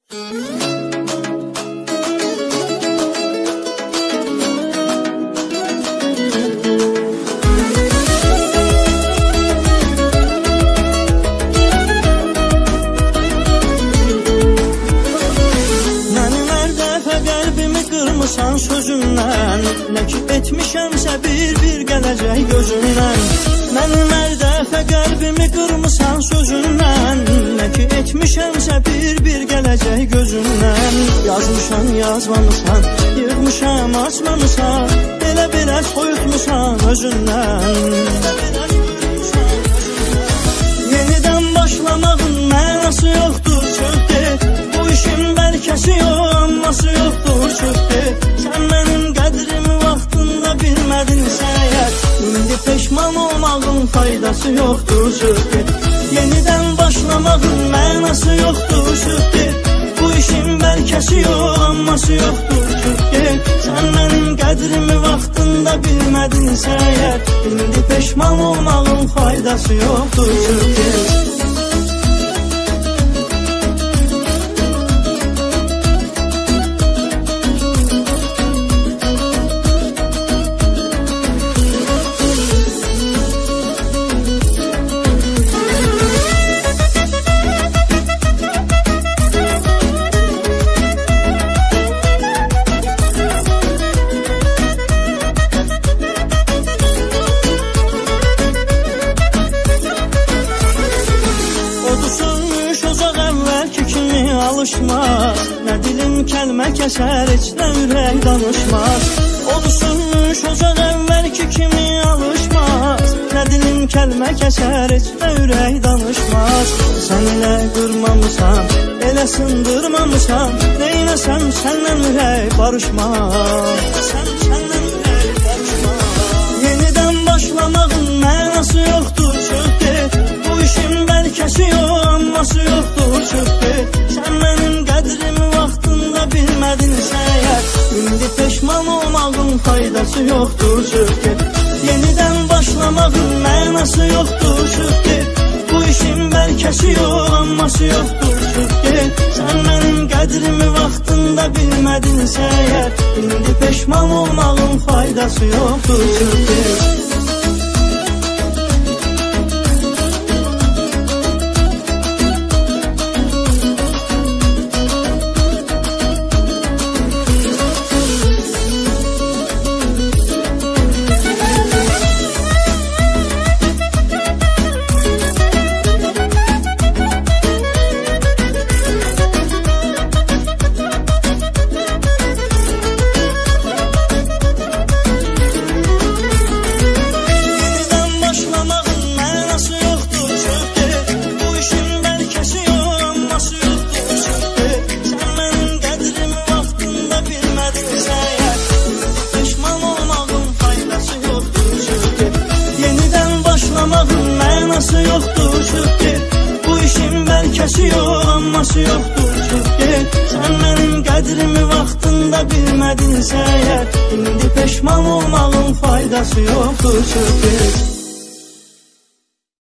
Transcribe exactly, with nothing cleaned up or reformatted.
Sözündən, nə ki etmişəmsə bir-bir gələcək gözündən. Mənim hər dəfə qəlbimi qırmısan sözündən, nə ki etmişəmsə bir-bir gələcək gözündən. Yazmışam, yazmamısan, yığmışam, açmamısan, belə-belə soyutmusan özündən. Yenidən başlamağın mənası yoxdur, çıx get. Bu işin bəlkəsi yox, amması yoxdur, çıx get. Sən mənim qədrimi vaxtında bilmədin səyər. İndi peşman olmağın faydası yoxdur, çıx get. Yenidən başlamağın mənası yoxdur, çıx get. Bu işin bəlkəsi yox, amması yoxdur, çıx get. Sən mənim qədrimi vaxtında bilmədin səyər. İndi peşman olmağın faydası yoxdur, çıx get. Alışmaz, nə dilim kəlmə kəsər, heç nə ürək danışmaz. Odu sönmüş ocaq əvvəlki kimi alışmaz, nə dilim kəlmə kəsər, heç nə ürək danışmaz. Sən elə qırmamısan, elə sındırmamısan, neynəsəm səndən ürək barışmaz. Yenidən başlamağın mənası yoxdur, çıx get. Bu işin bəlkəsi yox, amması yoxdur, çıx get. Sən mənim qədrimi vaxtında bilmədin səyər. İndi peşman olmağın faydası yoxdur, çıx get. Yenidən başlamağın mənası yoxdur, çıx get. Bu işin bəlkəsi yox, amması yoxdur, çıx get. Sən mənim qədrimi vaxtında bilmədin səyər. İndi peşman olmağın faydası yoxdur, çıx get. Mənası yoxdur, çıx get. Bu işin bəlkəsi yox, amması yoxdur, çıx get. Sən mənim qədrimi vaxtında bilmədin səyər. İndi peşman olmağın faydası yoxdur, çıx get.